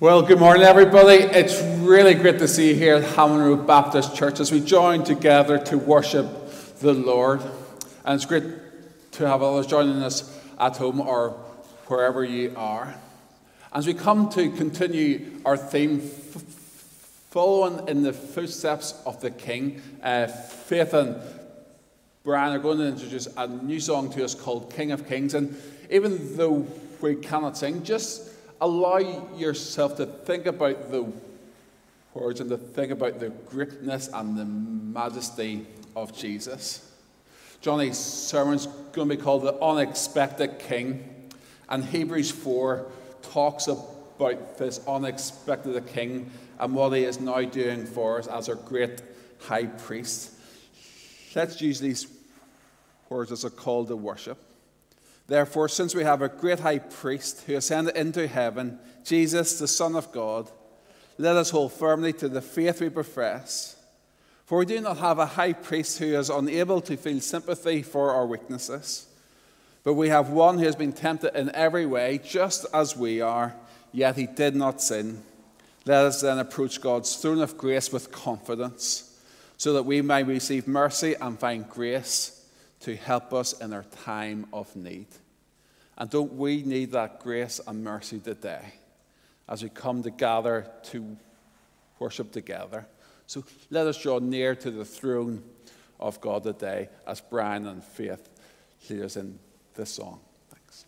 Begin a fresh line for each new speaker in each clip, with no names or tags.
Well, good morning, everybody. It's really great to see you here at Hammond Road Baptist Church as we join together to worship the Lord. And it's great to have others joining us at home or wherever you are. As we come to continue our theme, following in the footsteps of the King, Faith and Brian are going to introduce a new song to us called King of Kings. And even though we cannot sing, just allow yourself to think about the words and to think about the greatness and the majesty of Jesus. Johnny's sermon's going to be called The Unexpected King, and Hebrews 4 talks about this unexpected King and what he is now doing for us as our great high priest. Let's use these words as a call to worship. Therefore, since we have a great high priest who ascended into heaven, Jesus, the Son of God, let us hold firmly to the faith we profess. For we do not have a high priest who is unable to feel sympathy for our weaknesses, but we have one who has been tempted in every way, just as we are, yet he did not sin. Let us then approach God's throne of grace with confidence, so that we may receive mercy and find grace to help us in our time of need. And don't we need that grace and mercy today as we come together to worship together? So let us draw near to the throne of God today as Brian and Faith lead us in this song. Thanks.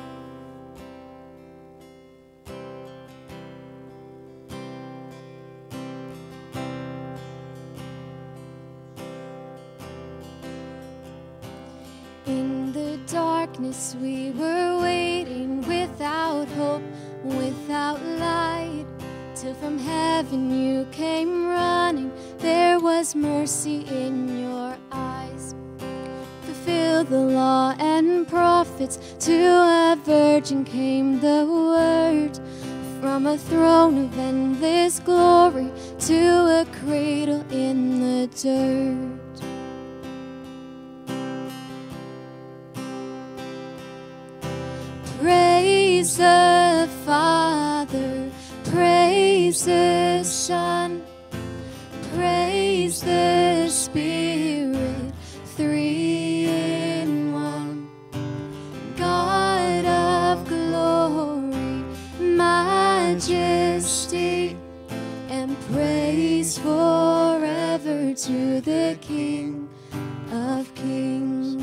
In the darkness we were waiting, without hope, without light, till from heaven you came running. There was mercy in your eyes. Fulfill the law and prophets. To a virgin came the word. From a throne of endless glory to a cradle in the dirt. Praise the Father, praise the Son, praise the Spirit, three in one. God of glory, majesty, and praise forever to the King of Kings.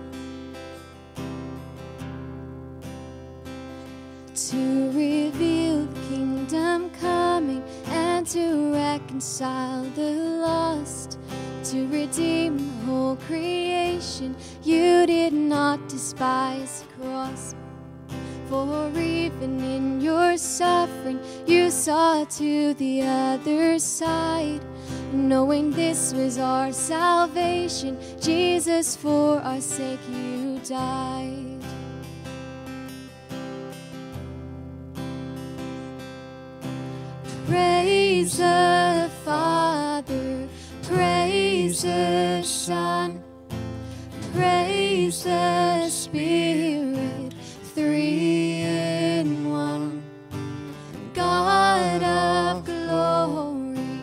To reveal the kingdom coming and to reconcile the lost, to redeem the whole creation, you did not despise the cross. For even in your suffering, you saw to the other side, knowing this was our salvation. Jesus, for our sake you died. Praise the Father, praise the Son, praise the Spirit, three in one. God of glory,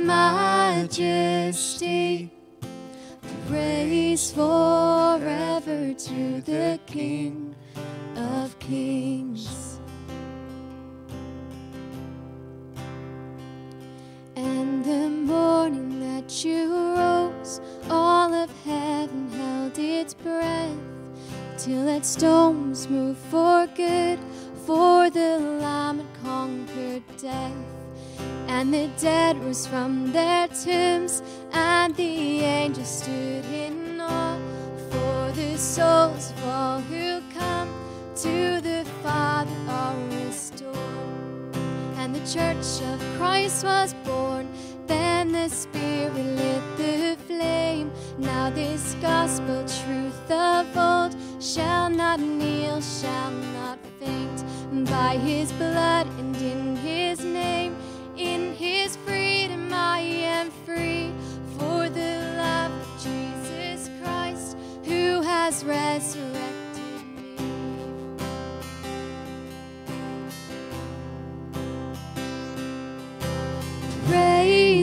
majesty, praise forever to the King of Kings. And the morning that you rose, all of heaven held its breath, till that stone was moved for good, for the Lamb had conquered death. And the dead rose from their tombs, and the angels stood in awe, for the souls of all who come to the Father are restored. And the church of Christ was born, then the Spirit lit the flame. Now this gospel truth of old shall not kneel, shall not faint. By his blood and in his name, in his freedom I am free. For the love of Jesus Christ, who has resurrected me.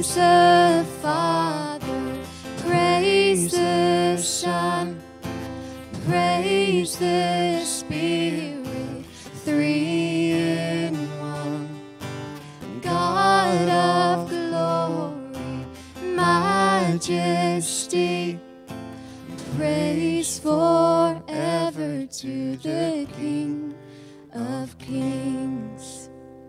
Praise the Father, praise the Son, praise the Spirit, three in one. God of glory, majesty, praise forever to the King of Kings.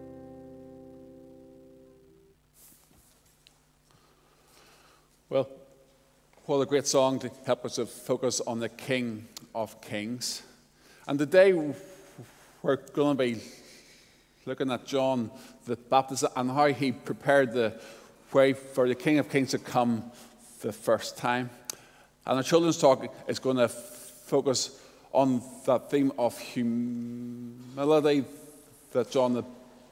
Well, what a great song to help us to focus on the King of Kings. And today we're going to be looking at John the Baptist and how he prepared the way for the King of Kings to come the first time. And our children's talk is going to focus on that theme of humility that John the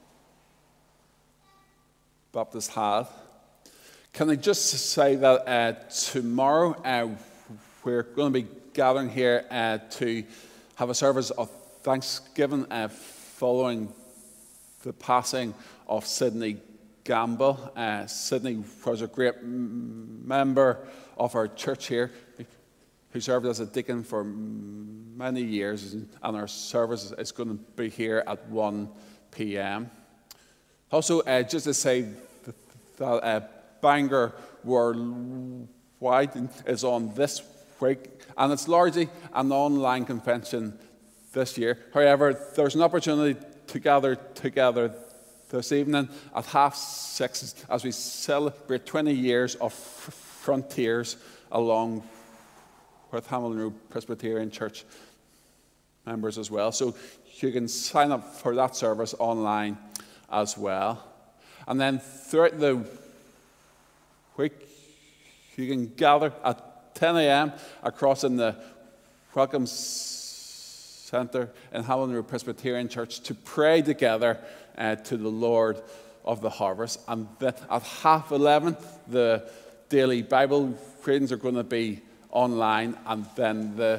Baptist had. Can I just say that tomorrow we're going to be gathering here to have a service of Thanksgiving following the passing of Sidney Gamble. Sidney was a great member of our church here who served as a deacon for many years, and our service is going to be here at 1 p.m. Also, just to say that Bangor Worldwide is on this week, and it's largely an online convention this year. However, there's an opportunity to gather together this evening at 6:30 as we celebrate 20 years of Frontiers along with Hamilton Road Presbyterian Church members as well. So you can sign up for that service online as well. And then throughout the week, you can gather at 10 a.m. across in the Welcome Centre in Hamilton Road Presbyterian Church to pray together to the Lord of the harvest. And then at 11:30, the daily Bible readings are going to be online, and then the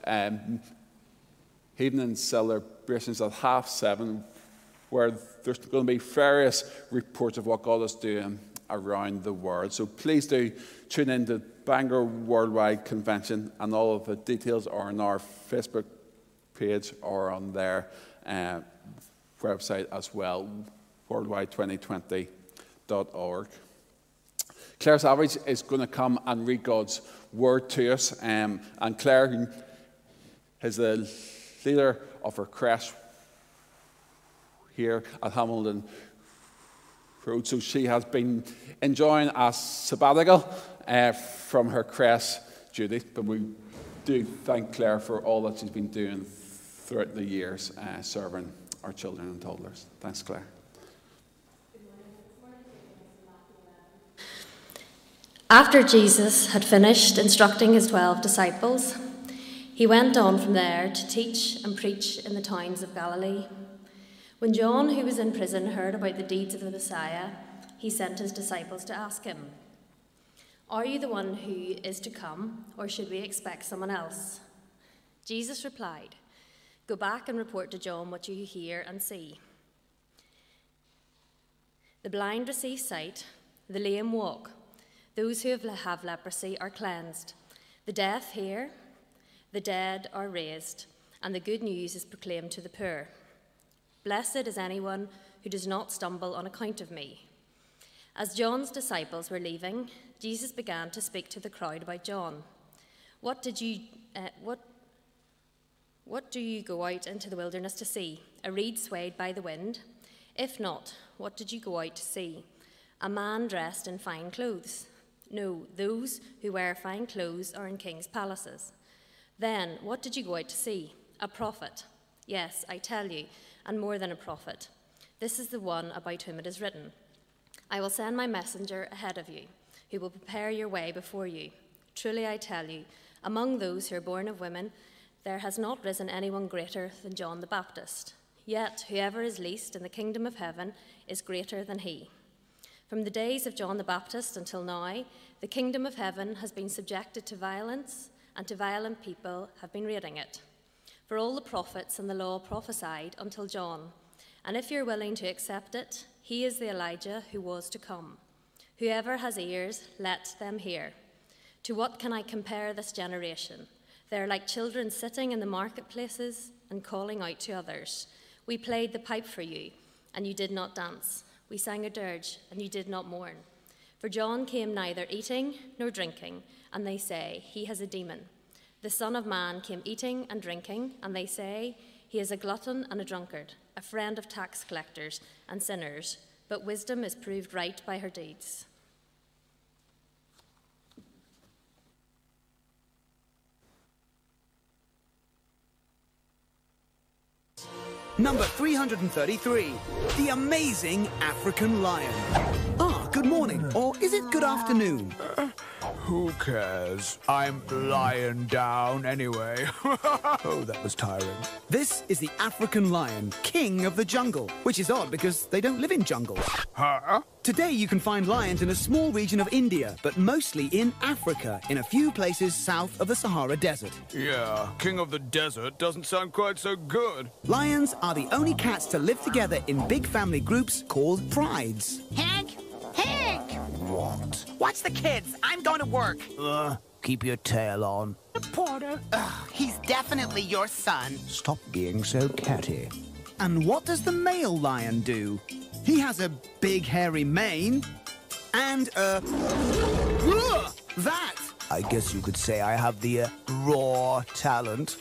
evening celebrations at 7:30, where there's going to be various reports of what God is doing around the world. So please do tune in to Bangor Worldwide Convention, and all of the details are on our Facebook page or on their website as well, worldwide2020.org. Claire Savage is going to come and read God's word to us, and Claire is the leader of her creche here at Hamilton Road, so she has been enjoying a sabbatical from her creche duties, but we do thank Claire for all that she's been doing throughout the years serving our children and toddlers. Thanks, Claire.
After Jesus had finished instructing his 12 disciples, he went on from there to teach and preach in the towns of Galilee. When John, who was in prison, heard about the deeds of the Messiah, he sent his disciples to ask him, "Are you the one who is to come, or should we expect someone else?" Jesus replied, "Go back and report to John what you hear and see. The blind receive sight, the lame walk, those who have leprosy are cleansed, the deaf hear, the dead are raised, and the good news is proclaimed to the poor. Blessed is anyone who does not stumble on account of me." As John's disciples were leaving, Jesus began to speak to the crowd about John. What do you go out into the wilderness to see? A reed swayed by the wind? If not, what did you go out to see? A man dressed in fine clothes? No, those who wear fine clothes are in kings' palaces. Then, what did you go out to see? A prophet? Yes, I tell you, and more than a prophet. This is the one about whom it is written, "I will send my messenger ahead of you, who will prepare your way before you. Truly I tell you, among those who are born of women, there has not risen anyone greater than John the Baptist. Yet whoever is least in the kingdom of heaven is greater than he. From the days of John the Baptist until now, the kingdom of heaven has been subjected to violence, and to violent people have been raiding it. For all the prophets and the law prophesied until John, and if you're willing to accept it, he is the Elijah who was to come. Whoever has ears, let them hear. To what can I compare this generation? They are like children sitting in the marketplaces and calling out to others. We played the pipe for you, and you did not dance. We sang a dirge, and you did not mourn. For John came neither eating nor drinking, and they say, he has a demon. The Son of Man came eating and drinking, and they say, he is a glutton and a drunkard, a friend of tax collectors and sinners, but wisdom is proved right by her deeds.
Number 333, the amazing African lion. Ah, good morning, or is it good afternoon?
Who cares? I'm lying down anyway. Oh, that was tiring.
This is the African lion, king of the jungle, which is odd because they don't live in jungles.
Huh?
Today you can find lions in a small region of India, but mostly in Africa, in a few places south of the Sahara Desert.
Yeah, king of the desert doesn't sound quite so good.
Lions are the only cats to live together in big family groups called prides.
Hank? Hank!
What?
Watch the kids. I'm going to work.
Keep your tail on.
Porter. He's definitely your son.
Stop being so catty.
And what does the male lion do? He has a big hairy mane and that.
I guess you could say I have the raw talent.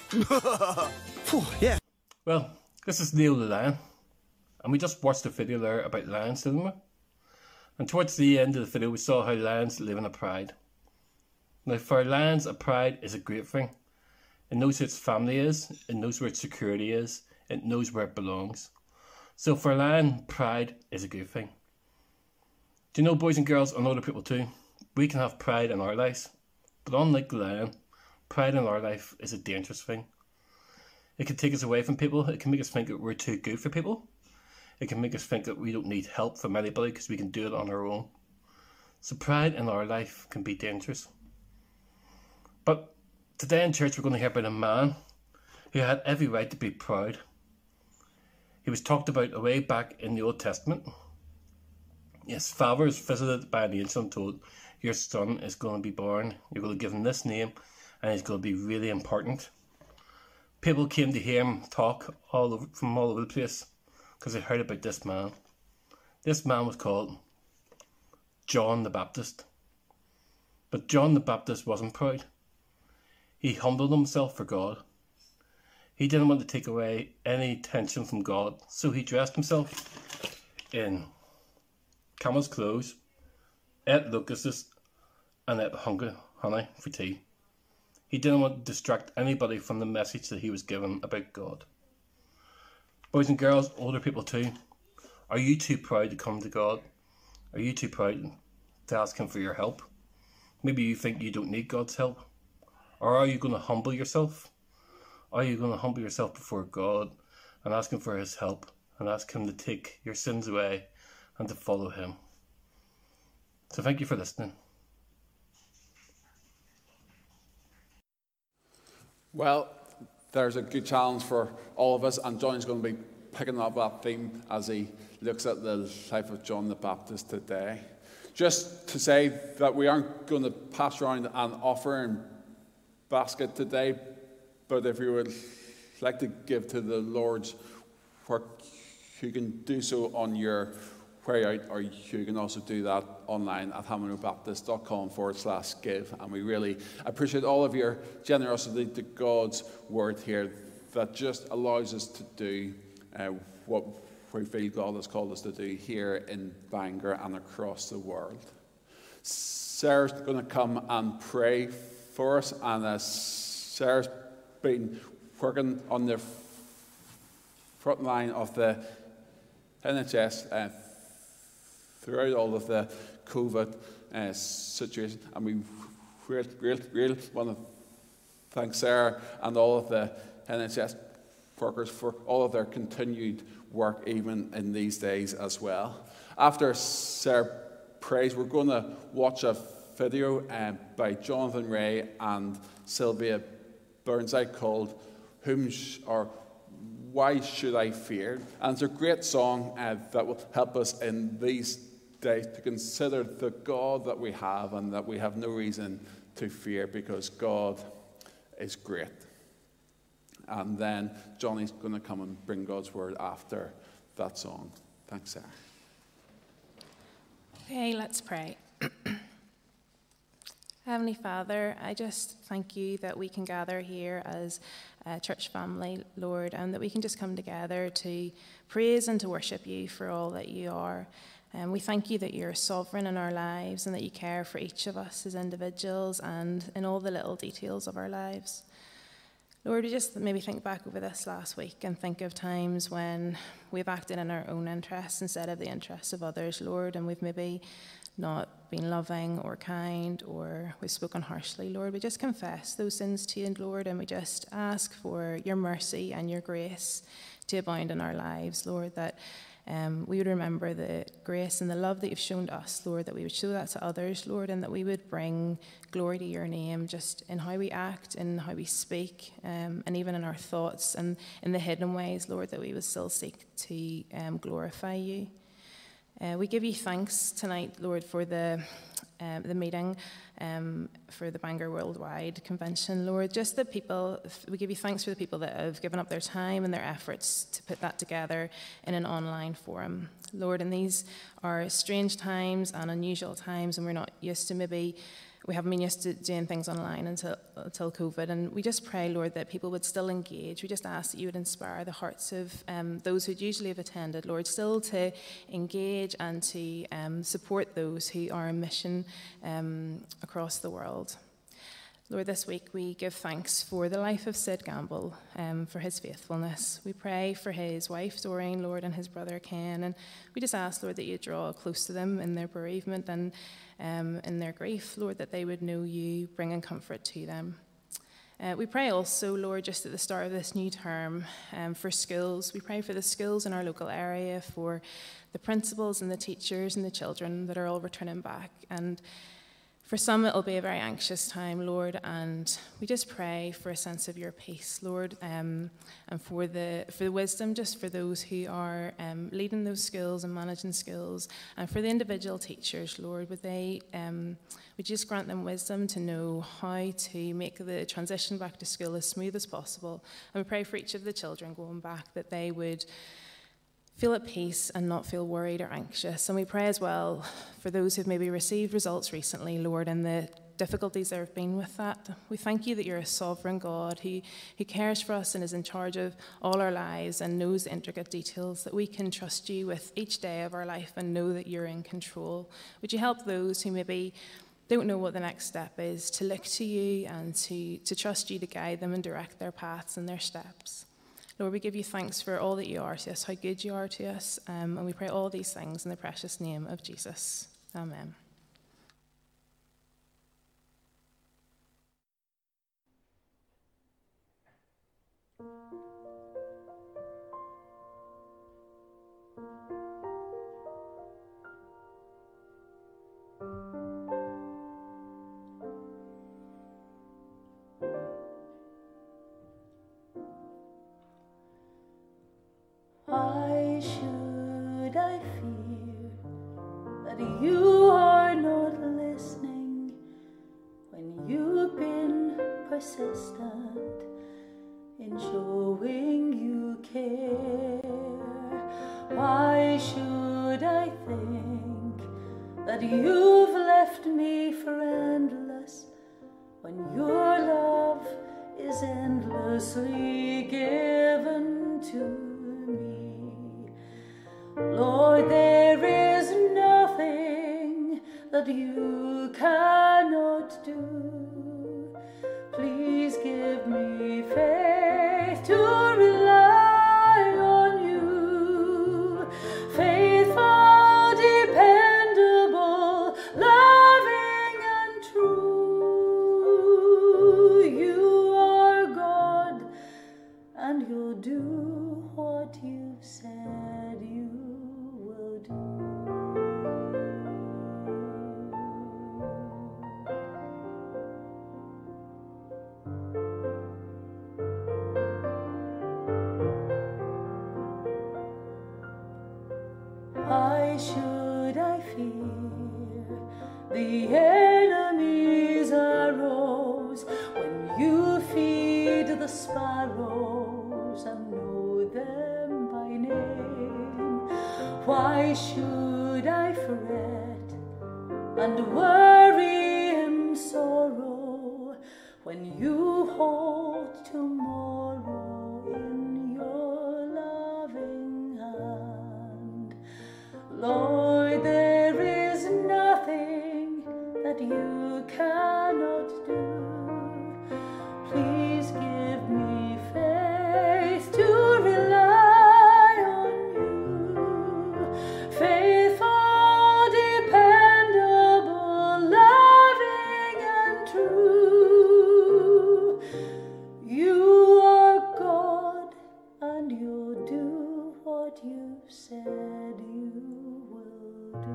Yeah.
Well, this is Neil the Lion, and we just watched a video there about lions, didn't we? And towards the end of the video we saw how lions live in a pride. Now for lions, a pride is a great thing. It knows who its family is, it knows where its security is, it knows where it belongs. So for a lion, pride is a good thing. Do you know, boys and girls, and other people too, we can have pride in our lives, but unlike the lion, pride in our life is a dangerous thing. It can take us away from people, it can make us think that we're too good for people, it can make us think that we don't need help from anybody because we can do it on our own. So pride in our life can be dangerous. But today in church we're going to hear about a man who had every right to be proud. He was talked about way back in the Old Testament. Yes, father was visited by an angel and told, your son is going to be born, you're going to give him this name, and he's going to be really important. People came to hear him talk from all over the place because they heard about this man. This man was called John the Baptist. But John the Baptist wasn't proud. He humbled himself for God. He didn't want to take away any attention from God, so he dressed himself in camel's clothes, ate locusts, and ate honey for tea. He didn't want to distract anybody from the message that he was given about God. Boys and girls, older people too, are you too proud to come to God? Are you too proud to ask him for your help? Maybe you think you don't need God's help. Or are you going to humble yourself? Are you going to humble yourself before God and ask him for his help and ask him to take your sins away and to follow him? So thank you for listening.
Well, there's a good challenge for all of us, and John's going to be picking up that theme as he looks at the life of John the Baptist today. Just to say that we aren't going to pass around an offering basket today, but if you would like to give to the Lord's work, you can do so on your way out, or you can also do that online at hammonroadbaptist.com/give. And we really appreciate all of your generosity to God's word here that just allows us to do what we feel God has called us to do here in Bangor and across the world. Sarah's going to come and pray for us, and Sarah's been working on the front line of the NHS throughout all of the COVID situation, and we really want to thank Sarah and all of the NHS workers for all of their continued work even in these days as well. After Sarah prays, we're going to watch a video by Jonathan Ray and Sylvia Burnside called Why Should I Fear? And it's a great song that will help us in these day to consider the God that we have and that we have no reason to fear because God is great. And then Johnny's going to come and bring God's word after that song. Thanks, Sarah.
Okay, let's pray. Heavenly Father, I just thank you that we can gather here as a church family, Lord, and that we can just come together to praise and to worship you for all that you are. And we thank you that you're sovereign in our lives and that you care for each of us as individuals and in all the little details of our lives. Lord, we just maybe think back over this last week and think of times when we've acted in our own interests instead of the interests of others, Lord, and we've maybe not been loving or kind or we've spoken harshly, Lord. We just confess those sins to you, Lord, and we just ask for your mercy and your grace to abound in our lives, Lord, that we would remember the grace and the love that you've shown to us, Lord, that we would show that to others, Lord, and that we would bring glory to your name just in how we act, in how we speak, and even in our thoughts and in the hidden ways, Lord, that we would still seek to glorify you. We give you thanks tonight, Lord, for the meeting for the Bangor Worldwide Convention, Lord. Just the people, we give you thanks for the people that have given up their time and their efforts to put that together in an online forum, Lord. And these are strange times and unusual times, and we're not used to we haven't been used to doing things online until COVID, and we just pray, Lord, that people would still engage. We just ask that you would inspire the hearts of those who usually have attended, Lord, still to engage and to support those who are on mission across the world. Lord, this week we give thanks for the life of Sid Gamble, for his faithfulness. We pray for his wife, Doreen, Lord, and his brother, Ken, and we just ask, Lord, that you draw close to them in their bereavement and in their grief, Lord, that they would know you, bringing comfort to them. We pray also, Lord, just at the start of this new term, for schools. We pray for the schools in our local area, for the principals and the teachers and the children that are all returning back. And for some, it'll be a very anxious time, Lord, and we just pray for a sense of your peace, Lord, and for the wisdom just for those who are leading those schools and managing schools, and for the individual teachers, Lord, would you just grant them wisdom to know how to make the transition back to school as smooth as possible. And we pray for each of the children going back that they would feel at peace and not feel worried or anxious. And we pray as well for those who've maybe received results recently, Lord, and the difficulties there have been with that. We thank you that you're a sovereign God who cares for us and is in charge of all our lives and knows the intricate details, that we can trust you with each day of our life and know that you're in control. Would you help those who maybe don't know what the next step is to look to you and to trust you to guide them and direct their paths and their steps. Lord, we give you thanks for all that you are to us, how good you are to us, and we pray all these things in the precious name of Jesus. Amen.
Why should I fear that you are not listening when you've been persistent in showing you care? Why should I think that you've left me friendless when your love is endlessly given to me? Lord, there is nothing that you cannot do. Please give me faith to rely on you. Faithful, dependable, loving and true. You are God, and you'll do what you've said you will do. Why should I fret and worry and sorrow when you hold tomorrow in your loving hand? Lord, there is nothing that you cannot do. Please give me faith to rely on you. Faithful, dependable, loving and true. You are God and you'll do what you said you will do.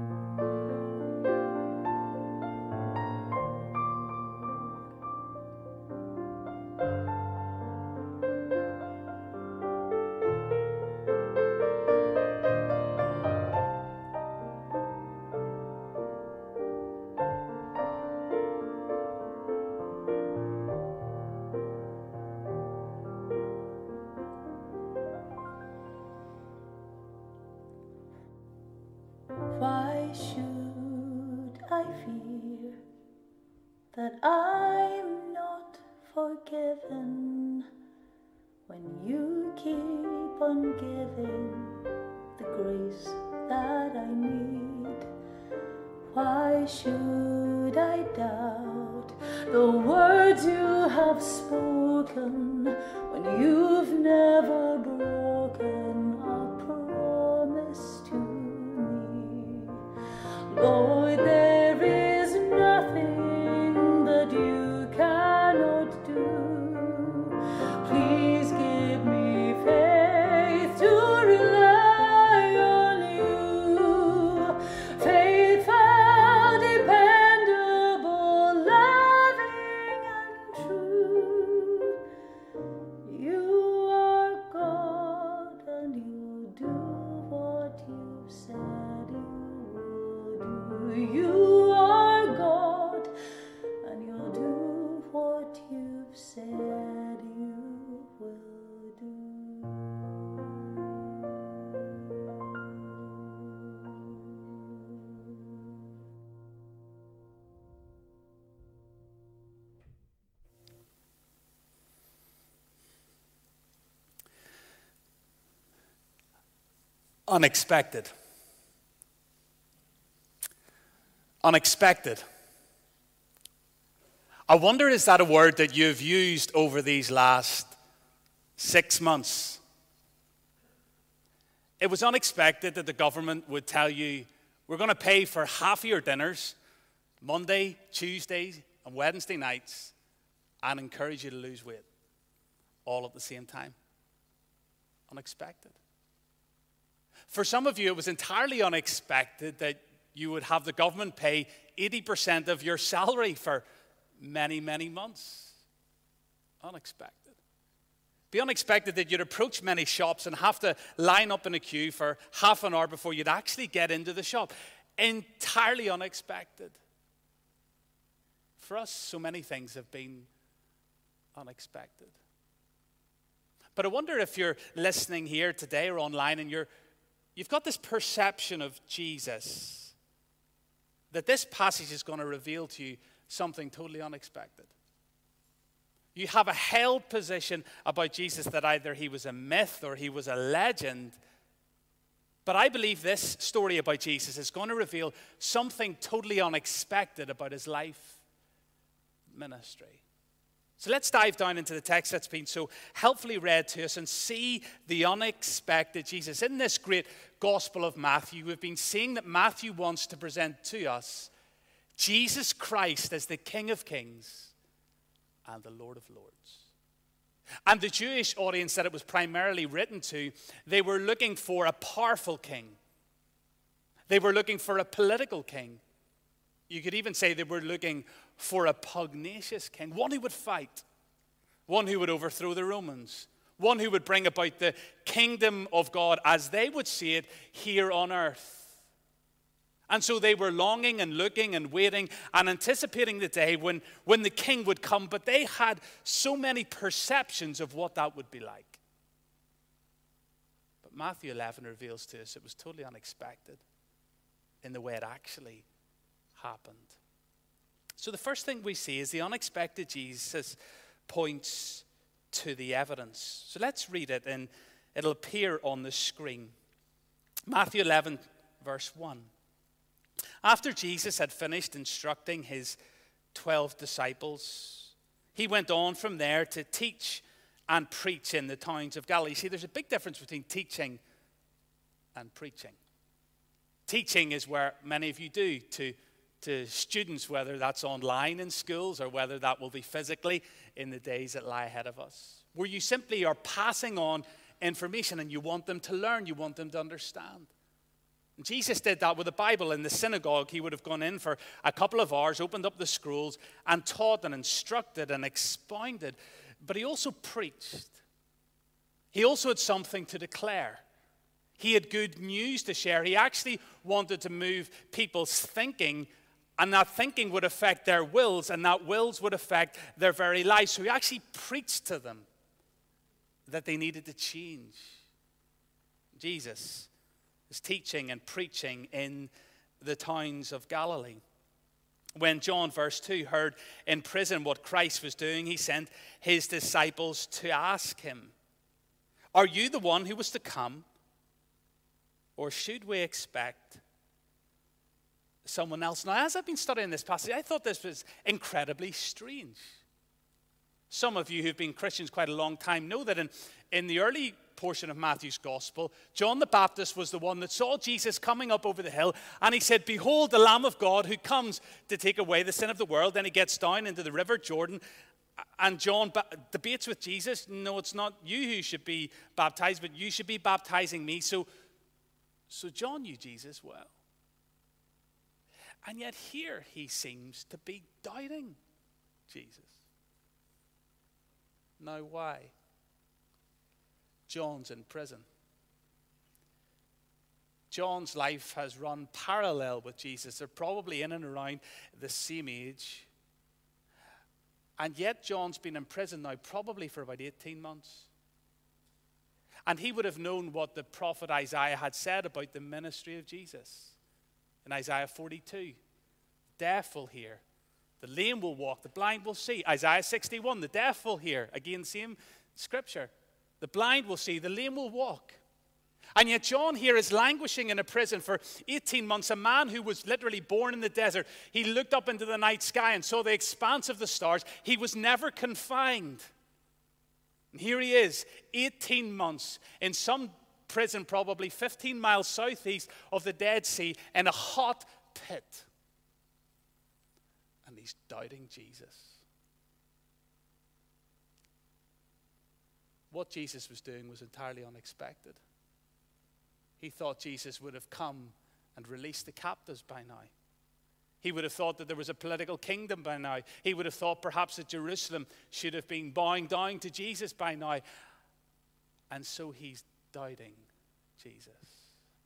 Why should I fear that I'm not forgiven when you keep on giving the grace that I need? Why should I doubt the words you have spoken when you've never broken a promise to me? Lord, there is nothing that you cannot do. Please give me faith to rely on you. Faithful, dependable, loving and true. You are God and you do what you said you will do. You are God and you'll do what you've said you will do.
Unexpected. Unexpected. I wonder, is that a word that you've used over these last 6 months? It was unexpected that the government would tell you, we're going to pay for half of your dinners, Monday, Tuesday, and Wednesday nights, and encourage you to lose weight, all at the same time. Unexpected. For some of you, it was entirely unexpected that you would have the government pay 80% of your salary for many, many months. Unexpected. Be unexpected that you'd approach many shops and have to line up in a queue for half an hour before you'd actually get into the shop. Entirely unexpected. For us, so many things have been unexpected. But I wonder if you're listening here today or online and you've got this perception of Jesus, that this passage is going to reveal to you something totally unexpected. You have a held position about Jesus that either he was a myth or he was a legend. But I believe this story about Jesus is going to reveal something totally unexpected about his life, ministry. So let's dive down into the text that's been so helpfully read to us and see the unexpected Jesus. In this great Gospel of Matthew, we've been seeing that Matthew wants to present to us Jesus Christ as the King of Kings and the Lord of Lords. And the Jewish audience that it was primarily written to, they were looking for a powerful king. They were looking for a political king. You could even say they were looking for a pugnacious king, one who would fight, one who would overthrow the Romans, one who would bring about the kingdom of God as they would see it here on earth. And so they were longing and looking and waiting and anticipating the day when the king would come, but they had so many perceptions of what that would be like. But Matthew 11 reveals to us it was totally unexpected in the way it actually happened. So the first thing we see is the unexpected Jesus points to the evidence. So let's read it, and it'll appear on the screen. Matthew 11, verse 1. After Jesus had finished instructing his 12 disciples, he went on from there to teach and preach in the towns of Galilee. See, there's a big difference between teaching and preaching. Teaching is where many of you do to students, whether that's online in schools or whether that will be physically in the days that lie ahead of us, where you simply are passing on information and you want them to learn, you want them to understand. And Jesus did that with the Bible. In the synagogue, he would have gone in for a couple of hours, opened up the scrolls, and taught and instructed and expounded. But he also preached. He also had something to declare. He had good news to share. He actually wanted to move people's thinking, and that thinking would affect their wills, and that wills would affect their very lives. So he actually preached to them that they needed to change. Jesus is teaching and preaching in the towns of Galilee. When John, verse 2, heard in prison what Christ was doing, he sent his disciples to ask him, "Are you the one who was to come, or should we expect someone else?" Now, as I've been studying this passage, I thought this was incredibly strange. Some of you who've been Christians quite a long time know that in the early portion of Matthew's gospel, John the Baptist was the one that saw Jesus coming up over the hill, and he said, "Behold the Lamb of God who comes to take away the sin of the world." Then he gets down into the river Jordan, and John debates with Jesus, "No, it's not you who should be baptized, but you should be baptizing me." So John knew Jesus well. And yet here he seems to be doubting Jesus. Now why? John's in prison. John's life has run parallel with Jesus. They're probably in and around the same age. And yet John's been in prison now probably for about 18 months. And he would have known what the prophet Isaiah had said about the ministry of Jesus. In Isaiah 42, the deaf will hear, the lame will walk, the blind will see. Isaiah 61, the deaf will hear. Again, same scripture. The blind will see, the lame will walk. And yet John here is languishing in a prison for 18 months, a man who was literally born in the desert. He looked up into the night sky and saw the expanse of the stars. He was never confined. And here he is, 18 months in some prison probably 15 miles southeast of the Dead Sea in a hot pit. And he's doubting Jesus. What Jesus was doing was entirely unexpected. He thought Jesus would have come and released the captives by now. He would have thought that there was a political kingdom by now. He would have thought perhaps that Jerusalem should have been bowing down to Jesus by now. And so he's doubting Jesus.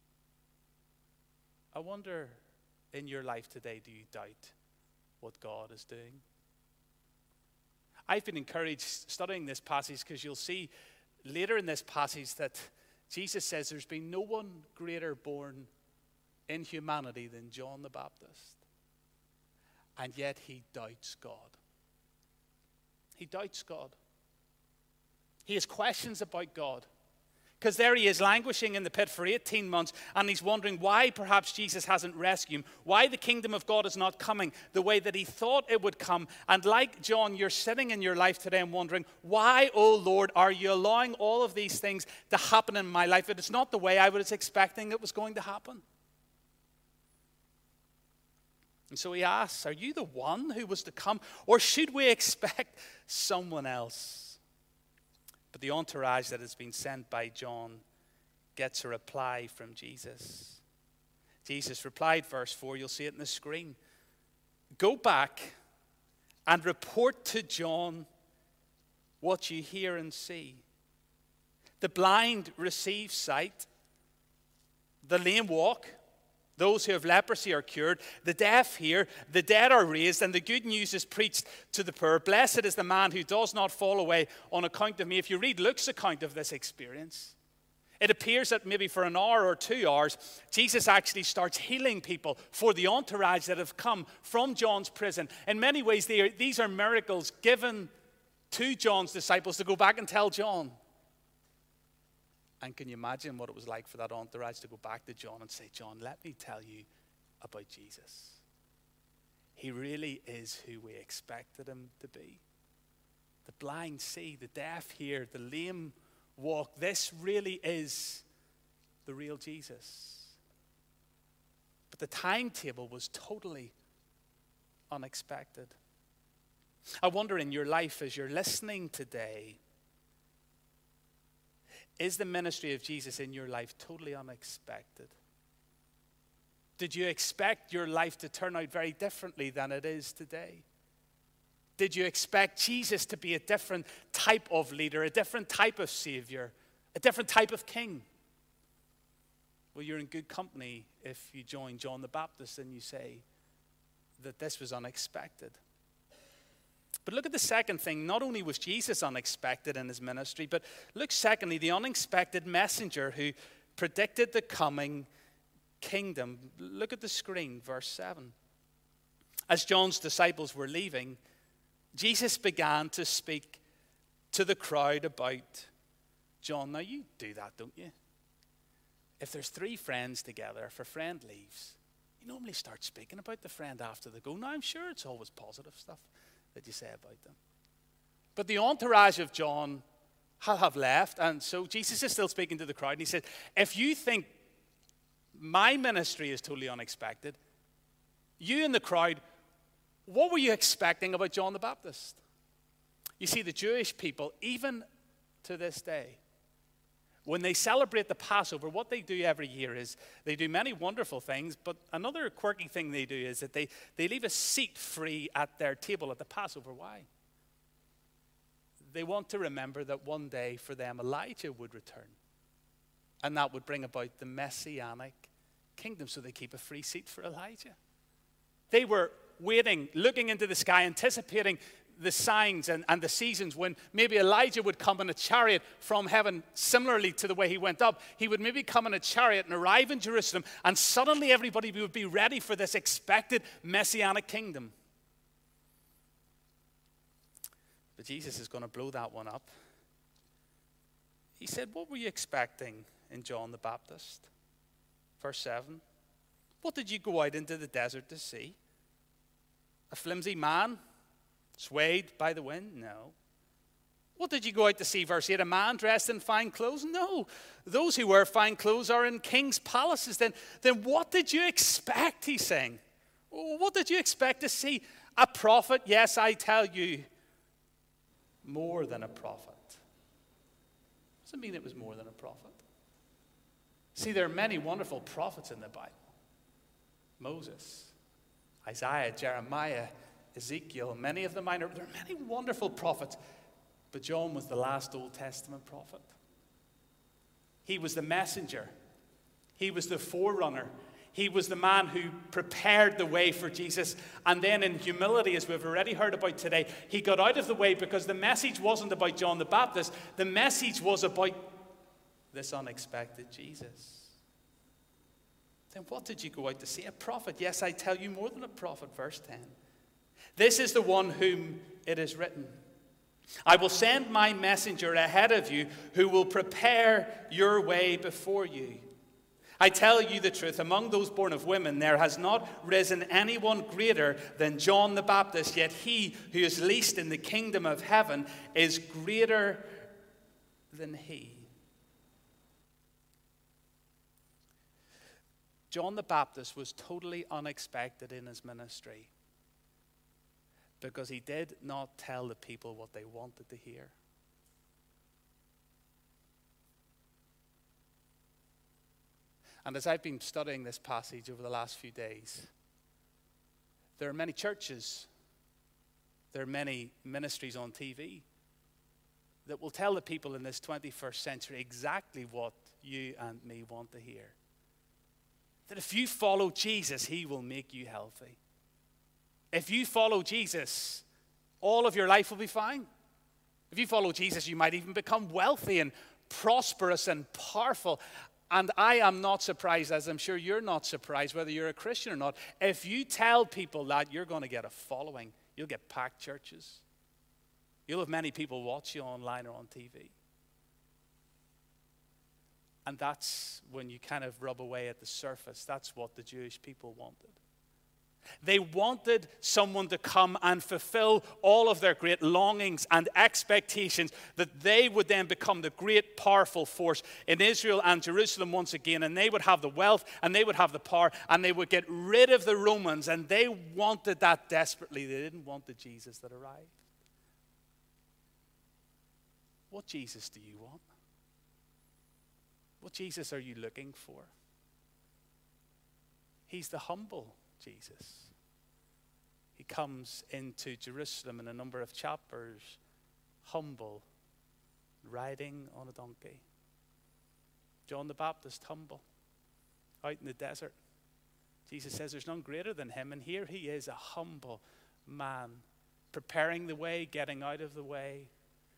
I wonder, in your life today, do you doubt what God is doing? I've been encouraged studying this passage because you'll see later in this passage that Jesus says there's been no one greater born in humanity than John the Baptist. And yet he doubts God. He doubts God. He has questions about God. Because there he is languishing in the pit for 18 months, and he's wondering why perhaps Jesus hasn't rescued him, why the kingdom of God is not coming the way that he thought it would come. And like John, you're sitting in your life today and wondering, why, oh Lord, are you allowing all of these things to happen in my life? It is not the way I was expecting it was going to happen. And so he asks, are you the one who was to come, or should we expect someone else? But the entourage that has been sent by John gets a reply from Jesus. Jesus replied, verse 4, you'll see it on the screen. Go back and report to John what you hear and see. The blind receive sight, the lame walk, those who have leprosy are cured, the deaf hear, the dead are raised, and the good news is preached to the poor. Blessed is the man who does not fall away on account of me. If you read Luke's account of this experience, It appears that maybe for an hour or 2 hours, Jesus actually starts healing people for the entourage that have come from John's prison. In many ways, these are miracles given to John's disciples to go back and tell John. And can you imagine what it was like for that entourage to go back to John and say, John, let me tell you about Jesus. He really is who we expected him to be. The blind see, the deaf hear, the lame walk. This really is the real Jesus. But the timetable was totally unexpected. I wonder in your life as you're listening today, is the ministry of Jesus in your life totally unexpected? Did you expect your life to turn out very differently than it is today? Did you expect Jesus to be a different type of leader, a different type of savior, a different type of king? Well, you're in good company if you join John the Baptist and you say that this was unexpected. But look at the second thing. Not only was Jesus unexpected in his ministry, but look secondly, the unexpected messenger who predicted the coming kingdom. Look at the screen, verse 7. As John's disciples were leaving, Jesus began to speak to the crowd about John. Now you do that, don't you? If there's 3 friends together, if a friend leaves, you normally start speaking about the friend after they go. Now I'm sure it's always positive stuff that you say about them. But the entourage of John have left, and so Jesus is still speaking to the crowd, and he said, if you think my ministry is totally unexpected, you in the crowd, what were you expecting about John the Baptist? You see, the Jewish people, even to this day, when they celebrate the Passover, what they do every year is they do many wonderful things, but another quirky thing they do is that they leave a seat free at their table at the Passover. Why? They want to remember that one day for them Elijah would return, and that would bring about the Messianic kingdom, so they keep a free seat for Elijah. They were waiting, looking into the sky, anticipating the signs and the seasons when maybe Elijah would come in a chariot from heaven, similarly to the way he went up. He would maybe come in a chariot and arrive in Jerusalem, and suddenly everybody would be ready for this expected Messianic kingdom. But Jesus is going to blow that one up. He said, what were you expecting in John the Baptist? Verse 7. What did you go out into the desert to see? A flimsy man swayed by the wind? No. What did you go out to see? Verse 8, a man dressed in fine clothes? No. Those who wear fine clothes are in king's palaces. Then what did you expect, he's saying? What did you expect to see? A prophet? Yes, I tell you, more than a prophet. Doesn't mean it was more than a prophet. See, there are many wonderful prophets in the Bible. Moses, Isaiah, Jeremiah, Ezekiel, many of the minor. There are many wonderful prophets, but John was the last Old Testament prophet. He was the messenger. He was the forerunner. He was the man who prepared the way for Jesus. And then in humility, as we've already heard about today, he got out of the way because the message wasn't about John the Baptist. The message was about this unexpected Jesus. Then what did you go out to see? A prophet. Yes, I tell you, more than a prophet. Verse 10. This is the one whom it is written, I will send my messenger ahead of you who will prepare your way before you. I tell you the truth, among those born of women there has not risen anyone greater than John the Baptist, yet he who is least in the kingdom of heaven is greater than he. John the Baptist was totally unexpected in his ministry because he did not tell the people what they wanted to hear. And as I've been studying this passage over the last few days, there are many churches, there are many ministries on TV that will tell the people in this 21st century exactly what you and me want to hear. That if you follow Jesus, he will make you healthy. If you follow Jesus, all of your life will be fine. If you follow Jesus, you might even become wealthy and prosperous and powerful. And I am not surprised, as I'm sure you're not surprised, whether you're a Christian or not. If you tell people that, you're going to get a following. You'll get packed churches. You'll have many people watch you online or on TV. And that's when you kind of rub away at the surface. That's what the Jewish people wanted. They wanted someone to come and fulfill all of their great longings and expectations, that they would then become the great powerful force in Israel and Jerusalem once again, and they would have the wealth and they would have the power and they would get rid of the Romans, and they wanted that desperately. They didn't want the Jesus that arrived. What Jesus do you want? What Jesus are you looking for? He's the humble Jesus. He comes into Jerusalem in a number of chapters, humble, riding on a donkey. John the Baptist, humble, out in the desert. Jesus says there's none greater than him, and here he is, a humble man, preparing the way, getting out of the way.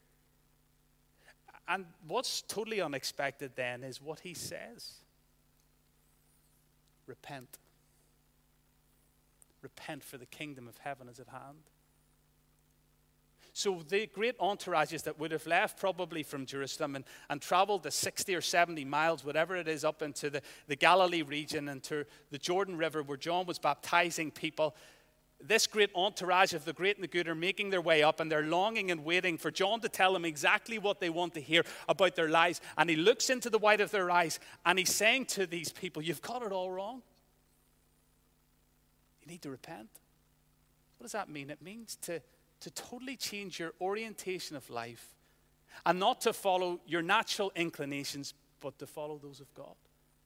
And what's totally unexpected then is what he says. Repent. Repent, for the kingdom of heaven is at hand. So the great entourages that would have left probably from Jerusalem and traveled the 60 or 70 miles, whatever it is, up into the Galilee region and to the Jordan River where John was baptizing people. This great entourage of the great and the good are making their way up, and they're longing and waiting for John to tell them exactly what they want to hear about their lives. And he looks into the white of their eyes and he's saying to these people, you've got it all wrong. You need to repent. What does that mean? It means to totally change your orientation of life and not to follow your natural inclinations, but to follow those of God.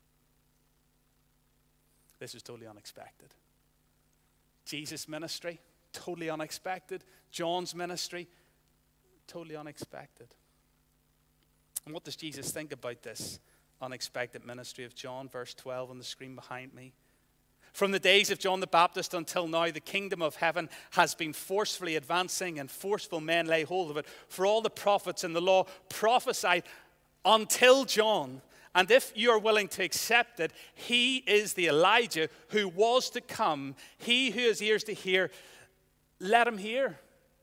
This was totally unexpected. Jesus' ministry, totally unexpected. John's ministry, totally unexpected. And what does Jesus think about this unexpected ministry of John? Verse 12 on the screen behind me. From the days of John the Baptist until now, the kingdom of heaven has been forcefully advancing, and forceful men lay hold of it. For all the prophets and the law prophesied until John. And if you are willing to accept it, he is the Elijah who was to come. He who has ears to hear, let him hear.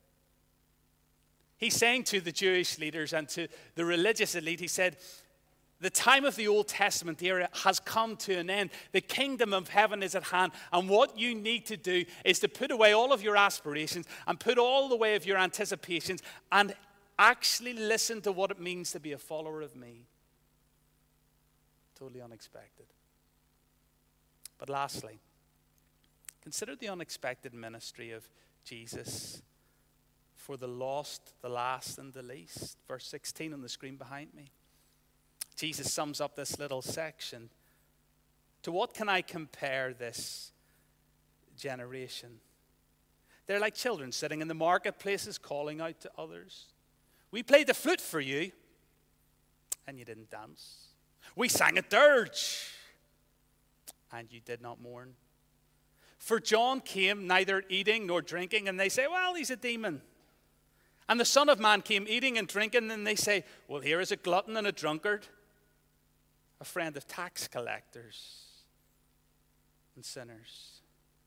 He's saying to the Jewish leaders and to the religious elite, he said, the time of the Old Testament era has come to an end. The kingdom of heaven is at hand. And what you need to do is to put away all of your aspirations and put all the way of your anticipations and actually listen to what it means to be a follower of me. Totally unexpected. But lastly, consider the unexpected ministry of Jesus for the lost, the last, and the least. Verse 16 on the screen behind me. Jesus sums up this little section. To what can I compare this generation? They're like children sitting in the marketplaces calling out to others. We played the flute for you, and you didn't dance. We sang a dirge, and you did not mourn. For John came neither eating nor drinking, and they say, well, he's a demon. And the Son of Man came eating and drinking, and they say, well, here is a glutton and a drunkard, a friend of tax collectors and sinners.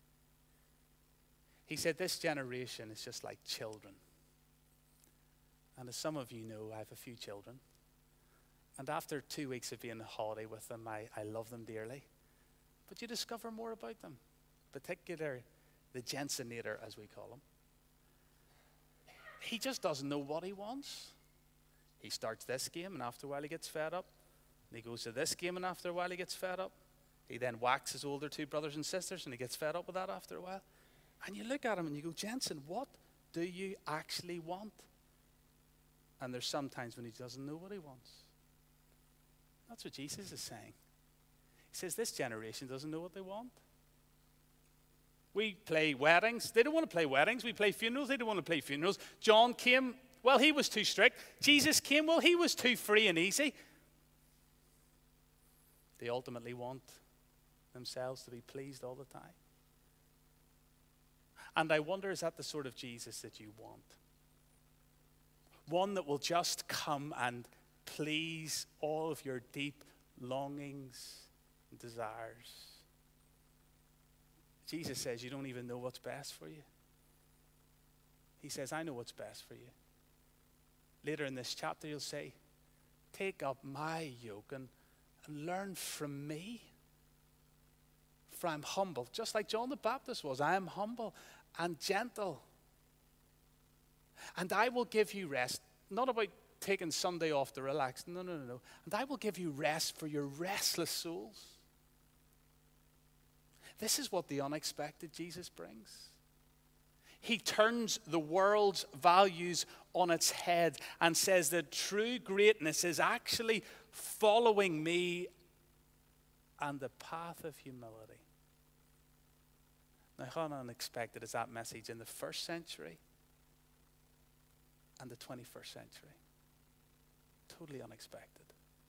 He said, this generation is just like children. And as some of you know, I have a few children. And after 2 weeks of being on holiday with them, I love them dearly. But you discover more about them, particularly the Jensenator, as we call him. He just doesn't know what he wants. He starts this game, and after a while he gets fed up. And he goes to this game, and after a while he gets fed up. He then whacks his older two brothers and sisters, and he gets fed up with that after a while. And you look at him and you go, Jensen, what do you actually want? And there's sometimes when he doesn't know what he wants. That's what Jesus is saying. He says this generation doesn't know what they want. We play weddings. They don't want to play weddings. We play funerals. They don't want to play funerals. John came. Well, he was too strict. Jesus came. Well, he was too free and easy. They ultimately want themselves to be pleased all the time. And I wonder, is that the sort of Jesus that you want? One that will just come and please all of your deep longings and desires. Jesus says you don't even know what's best for you. He says, I know what's best for you. Later in this chapter, he'll say, take up my yoke and learn from me. For I'm humble, just like John the Baptist was. I am humble and gentle. And I will give you rest. Not about taking Sunday off to relax. No. And I will give you rest for your restless souls. This is what the unexpected Jesus brings. He turns the world's values on its head and says that true greatness is actually following me and the path of humility. Now, how unexpected is that message in the first century and the 21st century? Totally unexpected.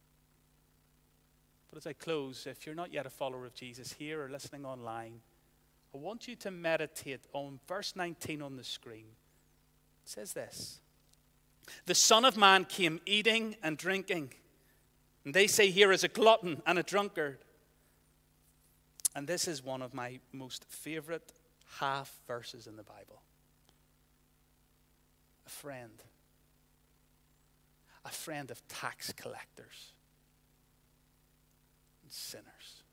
But as I close, if you're not yet a follower of Jesus here or listening online, I want you to meditate on verse 19 on the screen. It says this: the Son of Man came eating and drinking, and they say here is a glutton and a drunkard. And this is one of my most favorite half verses in the Bible. A friend of tax collectors and sinners.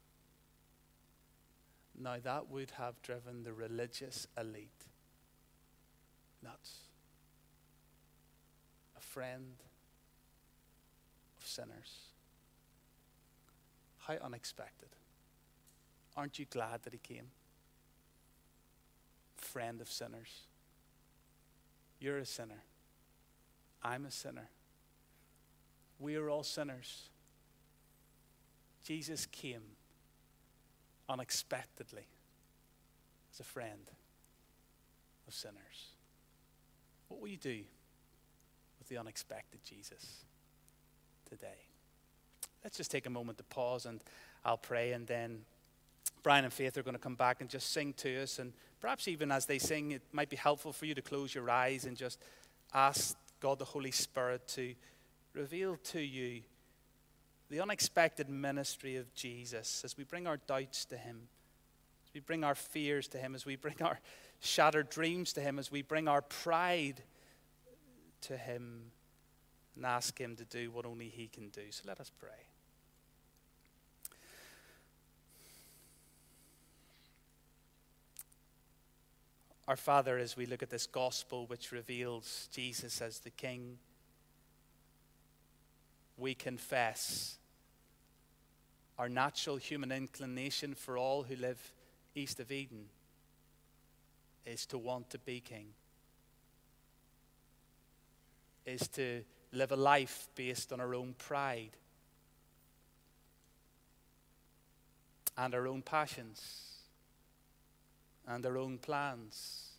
Now that would have driven the religious elite nuts. A friend of sinners. How unexpected. Aren't you glad that he came? Friend of sinners. You're a sinner. I'm a sinner. We are all sinners. Jesus came unexpectedly as a friend of sinners. What will you do with the unexpected Jesus today? Let's just take a moment to pause, and I'll pray, and then Brian and Faith are going to come back and just sing to us. And perhaps even as they sing, it might be helpful for you to close your eyes and just ask God the Holy Spirit to reveal to you the unexpected ministry of Jesus as we bring our doubts to him, as we bring our fears to him, as we bring our shattered dreams to him, as we bring our pride to him and ask him to do what only he can do. So let us pray. Our Father, as we look at this gospel which reveals Jesus as the King, we confess our natural human inclination for all who live east of Eden is to want to be king, is to live a life based on our own pride and our own passions and our own plans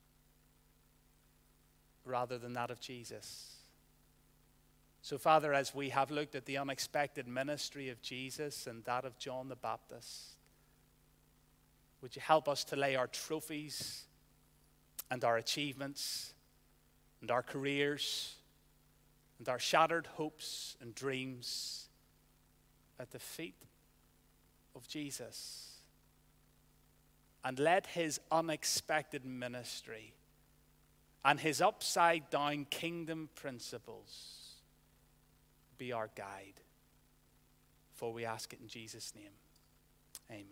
rather than that of Jesus. So, Father, as we have looked at the unexpected ministry of Jesus and that of John the Baptist, would you help us to lay our trophies and our achievements and our careers and our shattered hopes and dreams at the feet of Jesus, and let his unexpected ministry and his upside down kingdom principles be our guide. For we ask it in Jesus' name. Amen.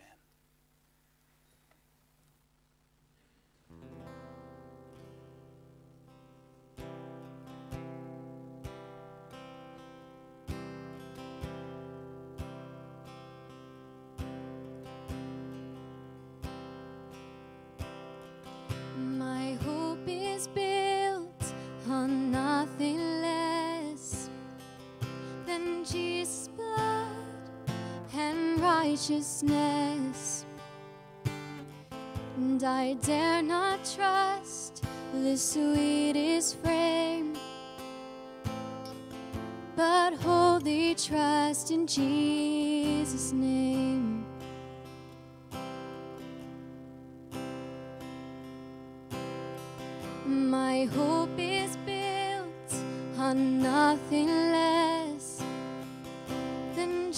My hope is built on nothing less than Jesus' blood and righteousness. And I dare not trust the sweetest frame, but wholly trust in Jesus' name. My hope is built on nothing less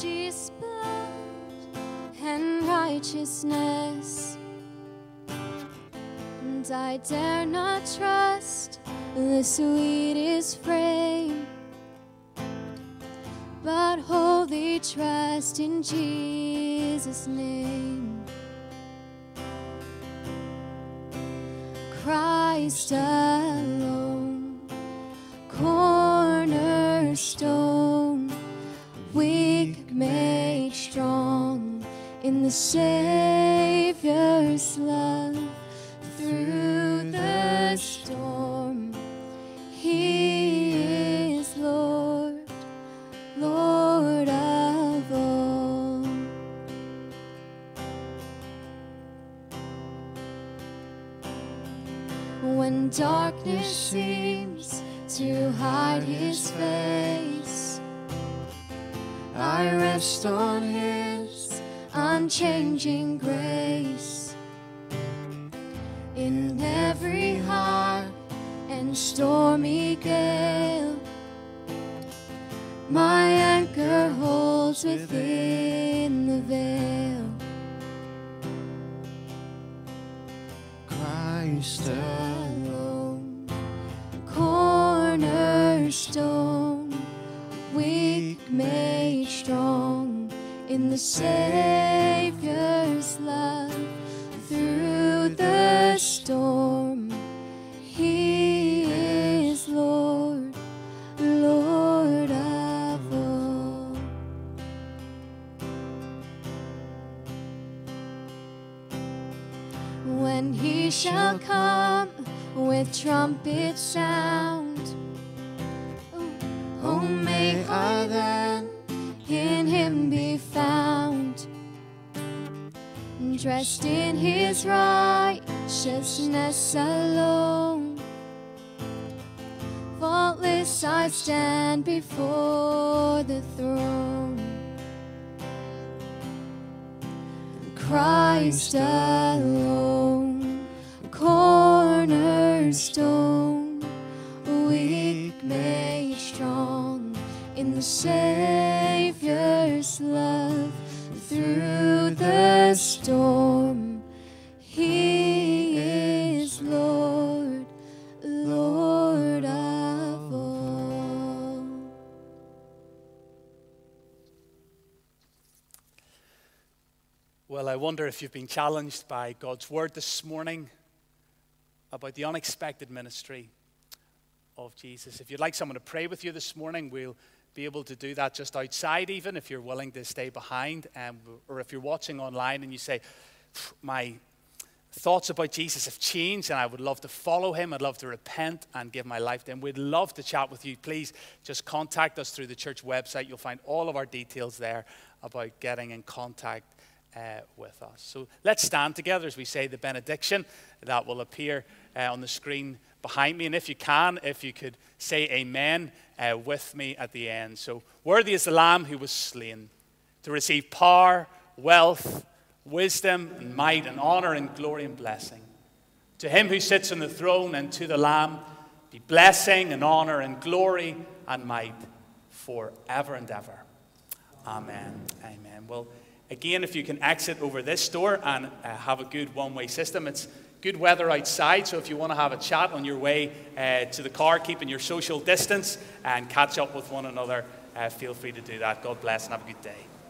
purchased blood and righteousness, and I dare not trust the sweetest frame, but wholly trust in Jesus' name. Christ alone, cornerstone, weak made strong in the Savior's love. Through the storm, He is Lord, Lord of all. When darkness seems to hide His face, I rest on His unchanging grace. In every hard and stormy gale, my anchor holds within the veil. Christ alone, cornerstone, weak made strong in the Savior's love. Through the storm, He is Lord, Lord of all. When He shall come with trumpet sound, oh, may I then in Him be found, dressed in His righteousness alone. Faultless I stand before the throne. Christ alone, cornerstone, weak made strong in the Savior's love. Through the storm, He is Lord, Lord of all.
Well, I wonder if you've been challenged by God's word this morning about the unexpected ministry of Jesus. If you'd like someone to pray with you this morning, we'll be able to do that just outside, even if you're willing to stay behind, or if you're watching online and you say, my thoughts about Jesus have changed and I would love to follow Him, I'd love to repent and give my life to Him. We'd love to chat with you. Please just contact us through the church website. You'll find all of our details there about getting in contact with us. So let's stand together as we say the benediction that will appear on the screen behind me. And if you could say amen with me at the end. So, worthy is the Lamb who was slain to receive power, wealth, wisdom, and might, and honor, and glory, and blessing. To Him who sits on the throne and to the Lamb be blessing, and honor, and glory, and might forever and ever. Amen. Amen. Well, again, if you can exit over this door and have a good one-way system. It's good weather outside, so if you want to have a chat on your way to the car, keeping your social distance and catch up with one another, feel free to do that. God bless and have a good day.